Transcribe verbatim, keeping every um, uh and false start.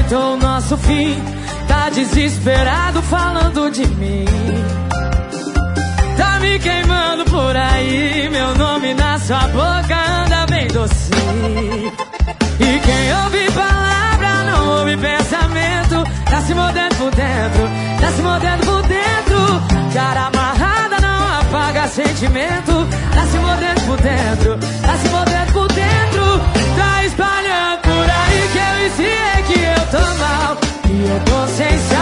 aceitou o nosso fim. Tá desesperado falando de mim. Tá me queimando por aí. Meu nome na sua boca anda bem docinho. E quem ouve palavra não ouve pensamento. Tá se mordendo por dentro, tá se mordendo por dentro. Cara amarrada não apaga sentimento. Tá se mordendo por dentro, tá se mordendo por dentro. Tá espalhando por aí que eu ensinei que eu tô mal, e eu tô sem